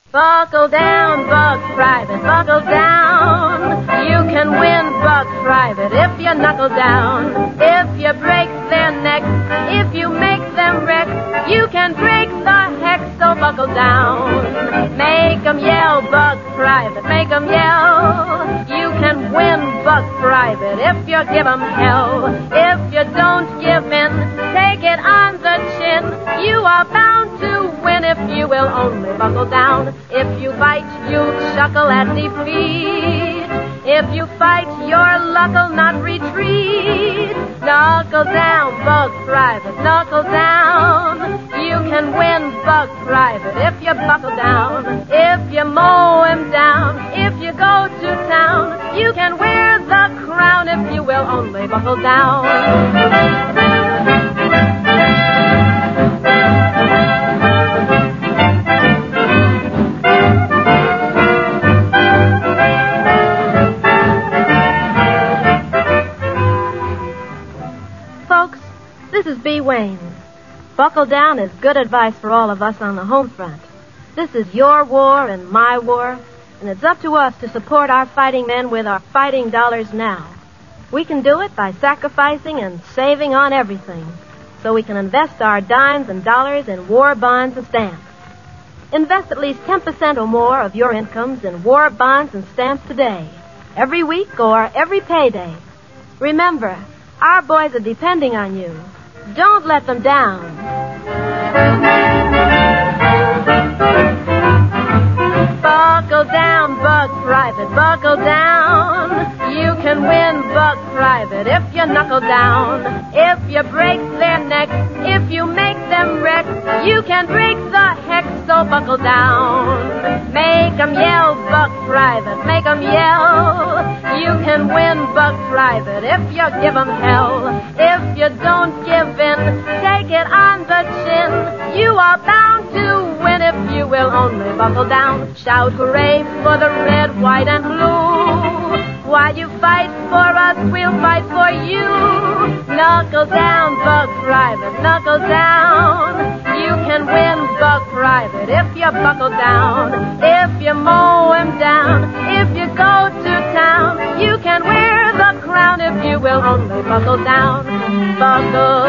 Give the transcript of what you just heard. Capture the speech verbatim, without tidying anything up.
Buckle down, Buck Private, buckle down. You can win, Buck Private, if you knuckle down. If you break their necks, if you make them wreck, you can break the hex, so buckle down. Make 'em yell, Buck Private, make 'em yell. You can win, Buck Private, if you give 'em hell. If you don't give in, take it on the chin. You are bound to win if you will only buckle down. If you fight, you'll chuckle at defeat. If you fight, your luck'll not retreat. Knuckle down, Buck Private, knuckle down. You can win, Buck Private, if you buckle down. If you mow him down, if you go to town, you can wear the crown if you will only buckle down. This is B. Wayne. Buckle down is good advice for all of us on the home front. This is your war and my war, and it's up to us to support our fighting men with our fighting dollars now. We can do it by sacrificing and saving on everything, so we can invest our dimes and dollars in war bonds and stamps. Invest at least ten percent or more of your incomes in war bonds and stamps today, every week or every payday. Remember, our boys are depending on you. Don't let them down. Buckle down, Buck Private, buckle down. You can win, Buck Private, if you knuckle down. If you break their necks, if you make them wreck, you can break the hex, so buckle down. Make 'em yell, Buck Private, make 'em yell. You can win, Buck Private, if you give 'em hell. If you don't give in, take it on the chin. You are bound to win if you will only buckle down. Shout hooray for the red, white, and blue. While you fight for us, we'll fight for you. Knuckle down, Buck Private, knuckle down. You can win, Buck Private, if you buckle down. If you mow him down, if you go to town, you can wear the crown if you will only buckle down. Buckle